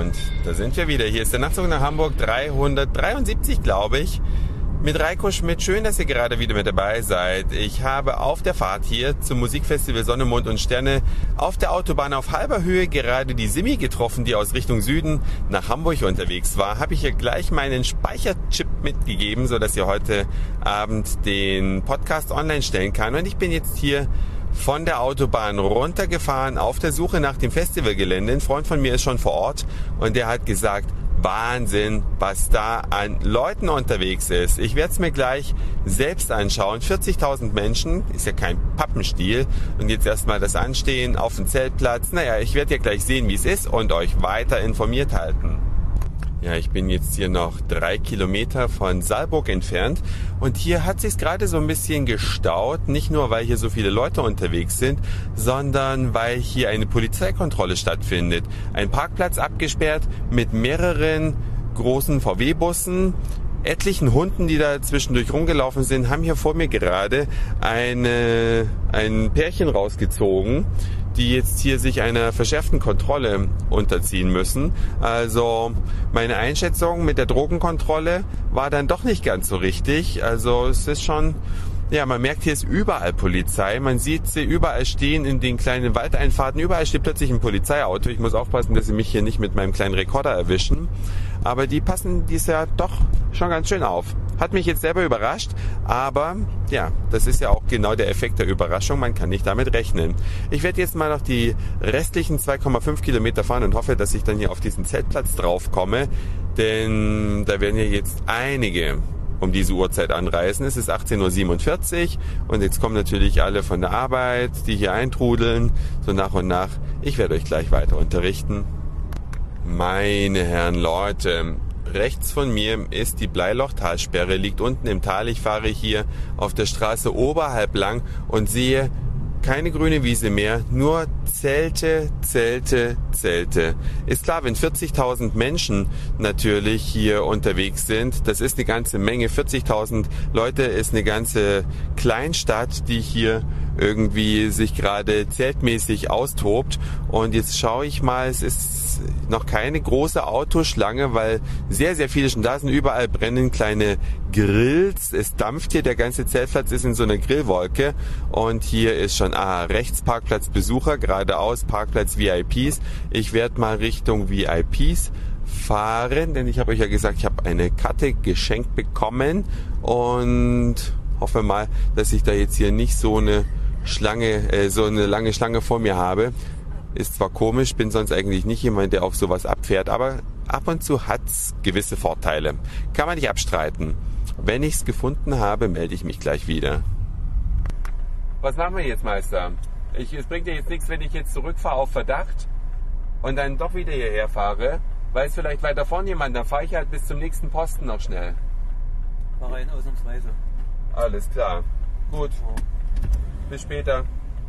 Und da sind wir wieder. Hier ist der Nachtzug nach Hamburg 373, glaube ich. Mit Reiko Schmidt. Schön, dass ihr gerade wieder mit dabei seid. Ich habe auf der Fahrt hier zum Musikfestival Sonne, Mond und Sterne auf der Autobahn auf halber Höhe gerade die Simi getroffen, die aus Richtung Süden nach Hamburg unterwegs war. Habe ich ihr gleich meinen Speicherchip mitgegeben, sodass ihr heute Abend den Podcast online stellen kann. Und ich bin jetzt hier von der Autobahn runtergefahren auf der Suche nach dem Festivalgelände. Ein Freund von mir ist schon vor Ort und der hat gesagt, Wahnsinn, was da an Leuten unterwegs ist. Ich werde es mir gleich selbst anschauen. 40.000 Menschen, ist ja kein Pappenstiel. Und jetzt erstmal das Anstehen auf dem Zeltplatz. Naja, ich werde ja gleich sehen, wie es ist und euch weiter informiert halten. Ja, ich bin jetzt hier noch 3 Kilometer von Saalburg entfernt und hier hat sich's gerade so ein bisschen gestaut, nicht nur weil hier so viele Leute unterwegs sind, sondern weil hier eine Polizeikontrolle stattfindet. Ein Parkplatz abgesperrt mit mehreren großen VW-Bussen, etlichen Hunden, die da zwischendurch rumgelaufen sind, haben hier vor mir gerade ein Pärchen rausgezogen, die jetzt hier sich einer verschärften Kontrolle unterziehen müssen. Also meine Einschätzung mit der Drogenkontrolle war dann doch nicht ganz so richtig. Also es ist schon, ja, man merkt, hier ist überall Polizei. Man sieht sie überall stehen in den kleinen Waldeinfahrten. Überall steht plötzlich ein Polizeiauto. Ich muss aufpassen, dass sie mich hier nicht mit meinem kleinen Rekorder erwischen. Aber die passen dies Jahr doch schon ganz schön auf. Hat mich jetzt selber überrascht, aber ja, das ist ja auch genau der Effekt der Überraschung. Man kann nicht damit rechnen. Ich werde jetzt mal noch die restlichen 2,5 Kilometer fahren und hoffe, dass ich dann hier auf diesen Zeltplatz drauf komme. Denn da werden ja jetzt einige um diese Uhrzeit anreisen. Es ist 18.47 Uhr und jetzt kommen natürlich alle von der Arbeit, die hier eintrudeln, so nach und nach. Ich werde euch gleich weiter unterrichten. Meine Herren, Leute, rechts von mir ist die Bleilochtalsperre, liegt unten im Tal. Ich fahre hier auf der Straße oberhalb lang und sehe keine grüne Wiese mehr, nur Zelte, Zelte, Zelte. Ist klar, wenn 40.000 Menschen natürlich hier unterwegs sind, das ist eine ganze Menge. 40.000 Leute ist eine ganze Kleinstadt, die hier irgendwie sich gerade zeltmäßig austobt. Und jetzt schaue ich mal, es ist noch keine große Autoschlange, weil sehr, sehr viele schon da sind. Überall brennen kleine Grills. Es dampft hier, der ganze Zeltplatz ist in so einer Grillwolke. Und hier ist schon rechts Parkplatz Besucher, geradeaus Parkplatz VIPs. Ich werde mal Richtung VIPs fahren, denn ich habe euch ja gesagt, ich habe eine Karte geschenkt bekommen und hoffe mal, dass ich da jetzt hier nicht so eine lange Schlange vor mir habe. Ist zwar komisch, bin sonst eigentlich nicht jemand, der auf sowas abfährt, aber ab und zu hat's gewisse Vorteile. Kann man nicht abstreiten. Wenn ich's gefunden habe, melde ich mich gleich wieder. Was machen wir jetzt, Meister? Es bringt ja jetzt nichts, wenn ich jetzt zurückfahre auf Verdacht und dann doch wieder hierher fahre. Weiß vielleicht weiter vorne jemand, dann fahre ich halt bis zum nächsten Posten noch schnell. Fahr rein, ausnahmsweise. Alles klar. Gut. Bis später.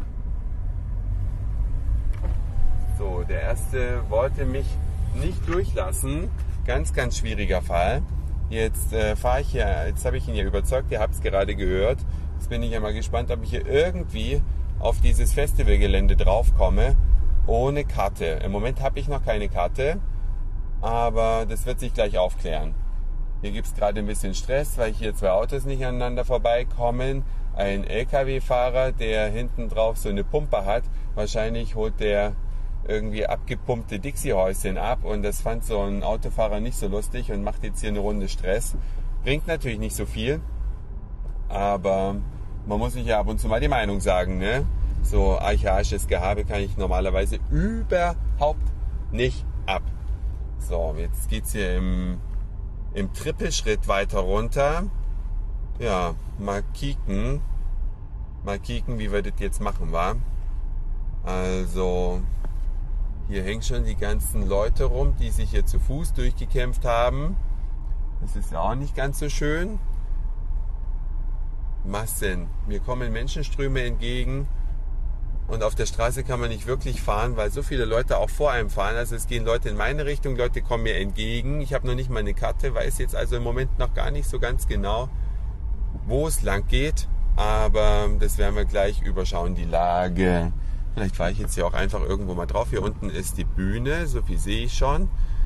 So, der erste wollte mich nicht durchlassen. Ganz, ganz schwieriger Fall. Jetzt fahre ich hier, jetzt habe ich ihn ja überzeugt, ihr habt es gerade gehört. Jetzt bin ich ja mal gespannt, ob ich hier irgendwie auf dieses Festivalgelände draufkomme, ohne Karte. Im Moment habe ich noch keine Karte, aber das wird sich gleich aufklären. Hier gibt es gerade ein bisschen Stress, weil hier 2 Autos nicht aneinander vorbeikommen. Ein LKW-Fahrer, der hinten drauf so eine Pumpe hat. Wahrscheinlich holt der irgendwie abgepumpte Dixie-Häuschen ab und das fand so ein Autofahrer nicht so lustig und macht jetzt hier eine Runde Stress. Bringt natürlich nicht so viel, aber man muss sich ja ab und zu mal die Meinung sagen, ne? So archaisches Gehabe kann ich normalerweise überhaupt nicht ab. So, jetzt geht's hier im Trippelschritt weiter runter. Ja, mal kicken, wie wir das jetzt machen, wa? Also, hier hängen schon die ganzen Leute rum, die sich hier zu Fuß durchgekämpft haben. Das ist ja auch nicht ganz so schön. Massen. Mir kommen Menschenströme entgegen und auf der Straße kann man nicht wirklich fahren, weil so viele Leute auch vor einem fahren. Also es gehen Leute in meine Richtung, Leute kommen mir entgegen. Ich habe noch nicht mal eine Karte, weiß jetzt also im Moment noch gar nicht so ganz genau, wo es lang geht. Aber das werden wir gleich überschauen, die Lage. Vielleicht fahre ich jetzt hier auch einfach irgendwo mal drauf. Hier unten ist die Bühne, so viel sehe ich schon.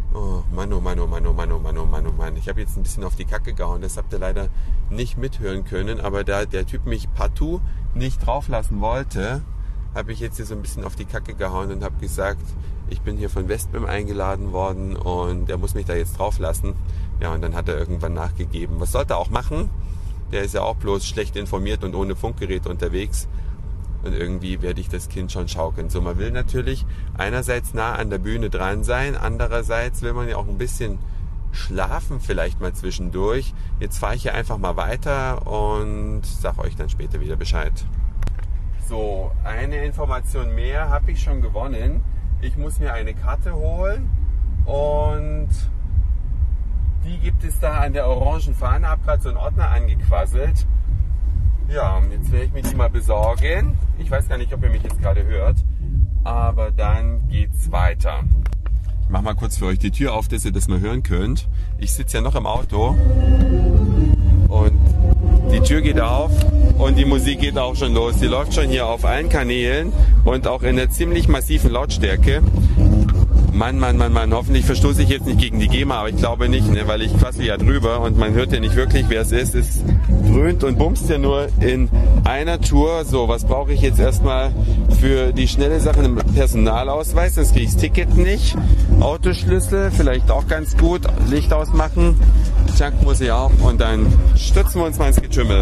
Oh Mann, oh Mann, oh Mann, oh Mann, oh Mann, oh Mann, oh Mann. Ich habe jetzt ein bisschen auf die Kacke gehauen, das habt ihr leider nicht mithören können, aber da der Typ mich partout nicht drauflassen wollte, habe ich jetzt hier so ein bisschen auf die Kacke gehauen und habe gesagt, ich bin hier von Westbim eingeladen worden und er muss mich da jetzt drauflassen. Ja, und dann hat er irgendwann nachgegeben. Was sollte er auch machen? Der ist ja auch bloß schlecht informiert und ohne Funkgerät unterwegs. Und irgendwie werde ich das Kind schon schaukeln. So, man will natürlich einerseits nah an der Bühne dran sein, andererseits will man ja auch ein bisschen schlafen vielleicht mal zwischendurch. Jetzt fahre ich hier einfach mal weiter und sage euch dann später wieder Bescheid. So, eine Information mehr habe ich schon gewonnen. Ich muss mir eine Karte holen und die gibt es da an der orangen Fahne. Habe gerade so einen Ordner angequasselt. Ja, jetzt werde ich mir die mal besorgen. Ich weiß gar nicht, ob ihr mich jetzt gerade hört, aber dann geht's weiter. Ich mache mal kurz für euch die Tür auf, dass ihr das mal hören könnt. Ich sitze ja noch im Auto und die Tür geht auf und die Musik geht auch schon los. Die läuft schon hier auf allen Kanälen und auch in einer ziemlich massiven Lautstärke. Mann, hoffentlich verstoße ich jetzt nicht gegen die GEMA, aber ich glaube nicht, ne, weil ich quassel ja drüber und man hört ja nicht wirklich, wer es ist. Es dröhnt und bumst ja nur in einer Tour. So, was brauche ich jetzt erstmal für die schnelle Sache? Einen Personalausweis, sonst kriege ich das Ticket nicht. Autoschlüssel, vielleicht auch ganz gut. Licht ausmachen, Junk muss ich auch und dann stürzen wir uns mal ins Getümmel.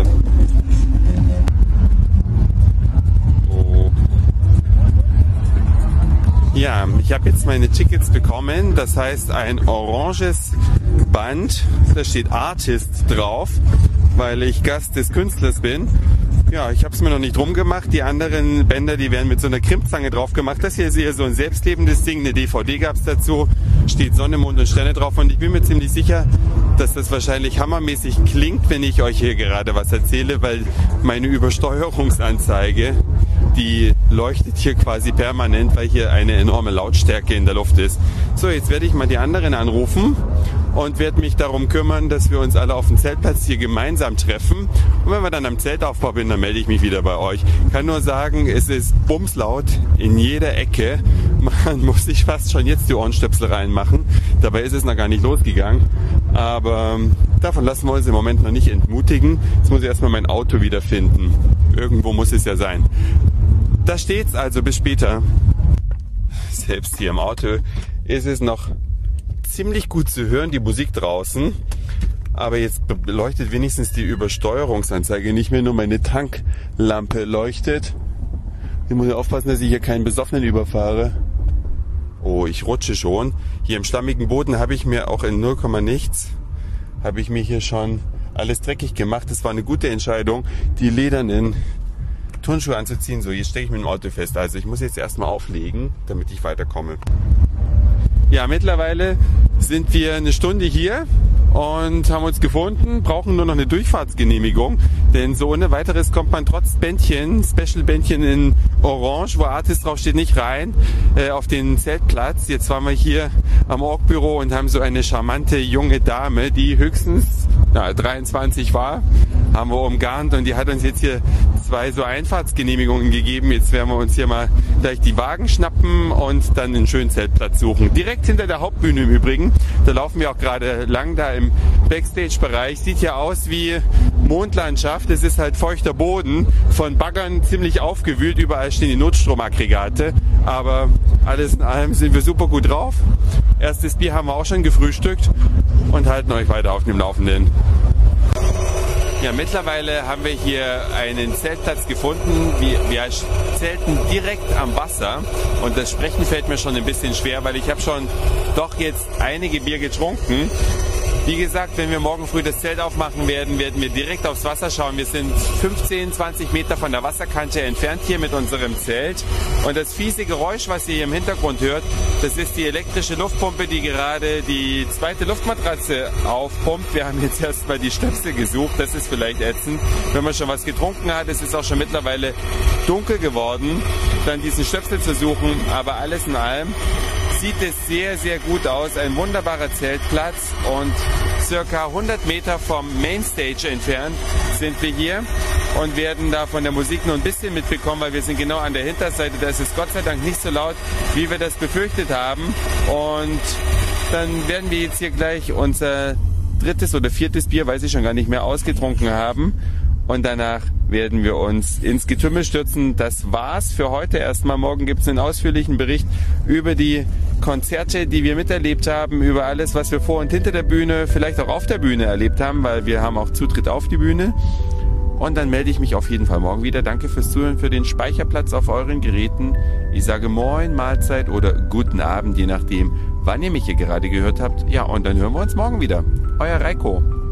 Ja, ich habe jetzt meine Tickets bekommen, das heißt ein oranges Band, da steht Artist drauf, weil ich Gast des Künstlers bin. Ja, ich habe es mir noch nicht drum gemacht, die anderen Bänder, die werden mit so einer Krimpzange drauf gemacht. Das hier ist eher so ein selbstlebendes Ding, eine DVD gab es dazu, steht Sonne, Mond und Sterne drauf und ich bin mir ziemlich sicher, dass das wahrscheinlich hammermäßig klingt, wenn ich euch hier gerade was erzähle, weil meine Übersteuerungsanzeige, die leuchtet hier quasi permanent, weil hier eine enorme Lautstärke in der Luft ist. So, jetzt werde ich mal die anderen anrufen und werde mich darum kümmern, dass wir uns alle auf dem Zeltplatz hier gemeinsam treffen. Und wenn wir dann am Zeltaufbau bin, dann melde ich mich wieder bei euch. Ich kann nur sagen, es ist bumslaut in jeder Ecke. Man muss sich fast schon jetzt die Ohrenstöpsel reinmachen. Dabei ist es noch gar nicht losgegangen. Aber davon lassen wir uns im Moment noch nicht entmutigen. Jetzt muss ich erstmal mein Auto wiederfinden. Irgendwo muss es ja sein. Da steht's also, bis später. Selbst hier im Auto ist es noch ziemlich gut zu hören, die Musik draußen. Aber jetzt leuchtet wenigstens die Übersteuerungsanzeige nicht mehr, nur meine Tanklampe leuchtet. Ich muss ja aufpassen, dass ich hier keinen Besoffenen überfahre. Oh, ich rutsche schon. Hier im schlammigen Boden habe ich mir auch in 0, nichts, habe ich mir hier schon alles dreckig gemacht. Das war eine gute Entscheidung, die ledernen Turnschuhe anzuziehen. So, jetzt stecke ich mit dem Auto fest. Also ich muss jetzt erstmal auflegen, damit ich weiterkomme. Ja, mittlerweile sind wir eine Stunde hier und haben uns gefunden, brauchen nur noch eine Durchfahrtsgenehmigung, denn so ohne weiteres kommt man trotz Bändchen, Special-Bändchen in Orange, wo Artist draufsteht, nicht rein auf den Zeltplatz. Jetzt waren wir hier am Org-Büro und haben so eine charmante junge Dame, die höchstens 23 war, haben wir umgarnt und die hat uns jetzt hier 2 so Einfahrtsgenehmigungen gegeben. Jetzt werden wir uns hier mal gleich die Wagen schnappen und dann einen schönen Zeltplatz suchen. Direkt hinter der Hauptbühne im Übrigen. Da laufen wir auch gerade lang, da im Backstage-Bereich. Sieht ja aus wie Mondlandschaft. Es ist halt feuchter Boden, von Baggern ziemlich aufgewühlt. Überall stehen die Notstromaggregate. Aber alles in allem sind wir super gut drauf. Erstes Bier haben wir auch schon gefrühstückt und halten euch weiter auf dem Laufenden. Ja, mittlerweile haben wir hier einen Zeltplatz gefunden. Wir zelten direkt am Wasser und das Sprechen fällt mir schon ein bisschen schwer, weil ich habe schon doch jetzt einige Bier getrunken. Wie gesagt, wenn wir morgen früh das Zelt aufmachen werden, werden wir direkt aufs Wasser schauen. Wir sind 15, 20 Meter von der Wasserkante entfernt hier mit unserem Zelt. Und das fiese Geräusch, was ihr hier im Hintergrund hört, das ist die elektrische Luftpumpe, die gerade die zweite Luftmatratze aufpumpt. Wir haben jetzt erstmal die Stöpsel gesucht, das ist vielleicht ätzend. Wenn man schon was getrunken hat, es ist auch schon mittlerweile dunkel geworden, dann diesen Stöpsel zu suchen. Aber alles in allem sieht es sehr, sehr gut aus. Ein wunderbarer Zeltplatz und circa 100 Meter vom Mainstage entfernt sind wir hier und werden da von der Musik nur ein bisschen mitbekommen, weil wir sind genau an der Hinterseite. Da ist es Gott sei Dank nicht so laut, wie wir das befürchtet haben. Und Dann werden wir jetzt hier gleich unser drittes oder viertes Bier, weiß ich schon gar nicht mehr, ausgetrunken haben. Und danach werden wir uns ins Getümmel stürzen. Das war's für heute erstmal. Morgen gibt's einen ausführlichen Bericht über die Konzerte, die wir miterlebt haben, über alles, was wir vor und hinter der Bühne, vielleicht auch auf der Bühne erlebt haben, weil wir haben auch Zutritt auf die Bühne. Und dann melde ich mich auf jeden Fall morgen wieder. Danke fürs Zuhören, für den Speicherplatz auf euren Geräten. Ich sage Moin, Mahlzeit oder guten Abend, je nachdem, wann ihr mich hier gerade gehört habt. Ja, und dann hören wir uns morgen wieder. Euer Reiko.